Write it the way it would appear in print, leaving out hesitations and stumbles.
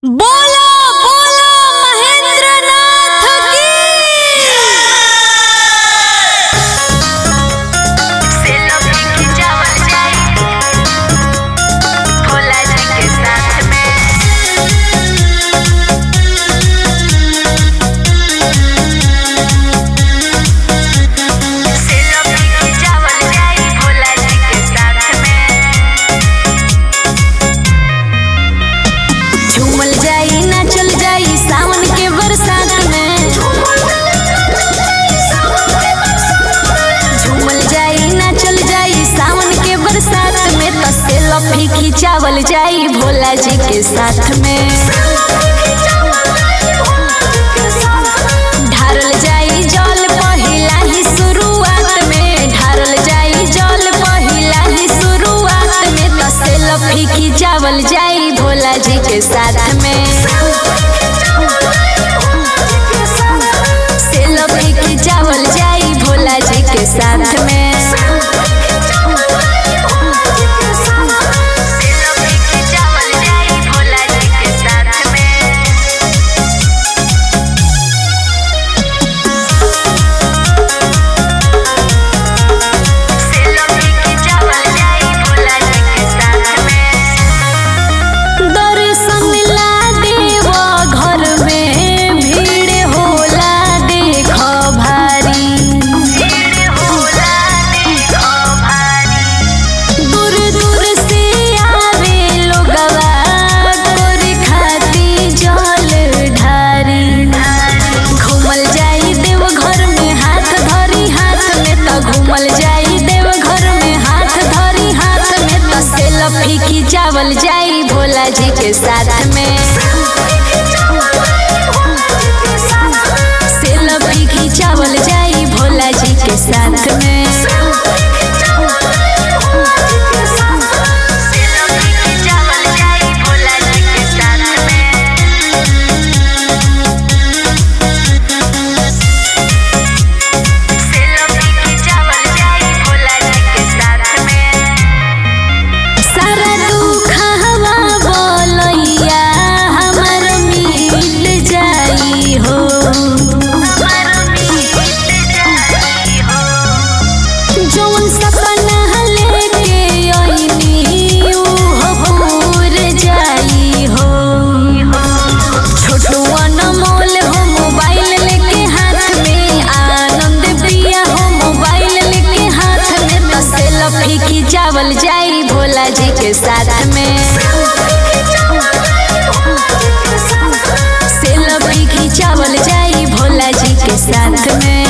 बोलो बोलो महेंद्रनाथ की। सेल्फी खिंचावल जाए भोला जी के साथ में। सेल्फी खिंचावल जाए भोला जी के साथ में। झूमल जाई नाचल जाई सावन के बरसात में। झूमल जाई नाचल जाई सावन के बरसात में। तो सेल्फी खिंचावल जाई भोला जी के साथ में। ढारल जाई जल पहिला ही शुरुआत में। ढारल जाई जल पहिला ही शुरुआत में। तो सेल्फी खिंचावल जाई भोला जी के साथ में। सेल्फी खिंचावल जाई भोला जी के साथ में। सेल्फी खिंचावल जाए भोला जी के साथ में। सेल्फी खिंचावल जाए भोला जी के साथ में। दर्शन ला देव घर में भीड़ होला देख भारी। भीड़ होला देखो भारी। दूर दूर से आवे लोगवा तोरे खाती जल ढारी। घूमल जाई देव घर में हाथ धरी हाथ में। तो घूमल जाई देव घर में हाथ धरी हाथ में। तो सेल्फी खिंचावल जाई भोला जी के साथ में। सेल्फी खिंचावल जाई भोला जी के साथ में। सेल्फी खिंचावल जाए भोला जी के साथ में। सेल्फी खिंचावल जाए भोला जी के साथ में। सारा दुख हवा बोलैया हमर मिट जाई हो। हमार मिट जाई हो। जौन सपना लेके आईनी ऊ पूर जाई हो। छोटू अनमोल हो मोबाइल लेके हाथ में। आनंद प्रिया हो मोबाइल लेके हाथ में। तो सेल्फी खिंचावल जाई भोला जी के साथ में। सेल्फी खिंचावल जाई भोला जी के साथ में।